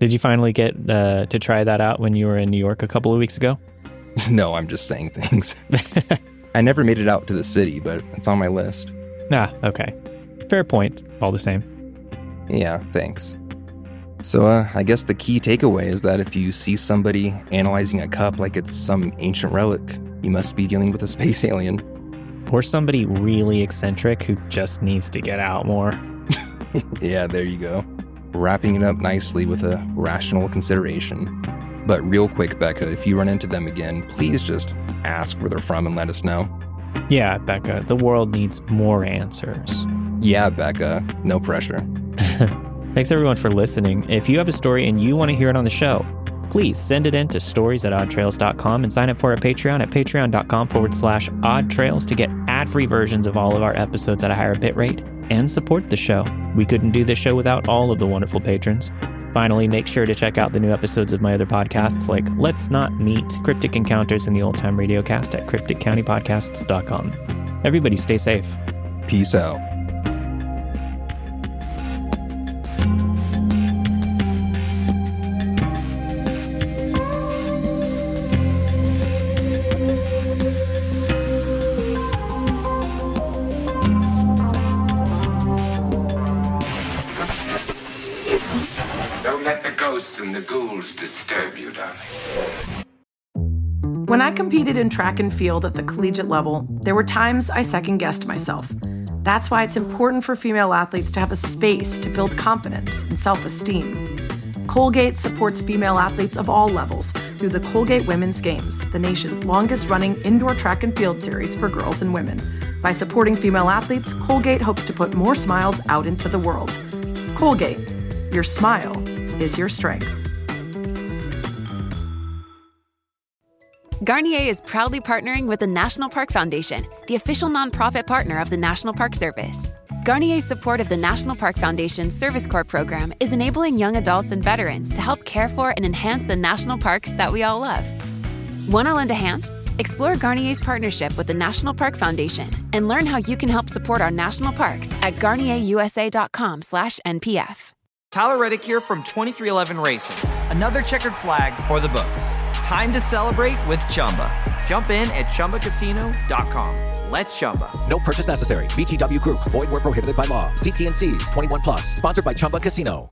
Did you finally get to try that out when you were in New York a couple of weeks ago? No, I'm just saying things. I never made it out to the city, but it's on my list. Ah, okay. Fair point, all the same. Yeah, thanks. So I guess the key takeaway is that if you see somebody analyzing a cup like it's some ancient relic, you must be dealing with a space alien. Or somebody really eccentric who just needs to get out more. Yeah, there you go. Wrapping it up nicely with a rational consideration. But real quick, Becca, if you run into them again, please just ask where they're from and let us know. Yeah, Becca, the world needs more answers. Yeah, Becca, no pressure. Thanks everyone for listening. If you have a story and you want to hear it on the show, please send it in to stories@oddtrails.com and sign up for our Patreon at patreon.com/oddtrails to get ad-free versions of all of our episodes at a higher bitrate and support the show. We couldn't do this show without all of the wonderful patrons. Finally, make sure to check out the new episodes of my other podcasts like Let's Not Meet, Cryptic Encounters, and the Old Time Radiocast at crypticcountypodcasts.com. Everybody stay safe. Peace out. And the ghouls disturb you, darling. When I competed in track and field at the collegiate level, there were times I second-guessed myself. That's why it's important for female athletes to have a space to build confidence and self-esteem. Colgate supports female athletes of all levels through the Colgate Women's Games, the nation's longest-running indoor track and field series for girls and women. By supporting female athletes, Colgate hopes to put more smiles out into the world. Colgate, your smile is your strength. Garnier is proudly partnering with the National Park Foundation, the official nonprofit partner of the National Park Service. Garnier's support of the National Park Foundation's Service Corps program is enabling young adults and veterans to help care for and enhance the national parks that we all love. Want to lend a hand? Explore Garnier's partnership with the National Park Foundation and learn how you can help support our national parks at garnierusa.com/NPF. Tyler Reddick here from 2311 Racing. Another checkered flag for the books. Time to celebrate with Chumba. Jump in at ChumbaCasino.com. Let's Chumba. No purchase necessary. VGW Group. Void where prohibited by law. See T&Cs. 21+. Sponsored by Chumba Casino.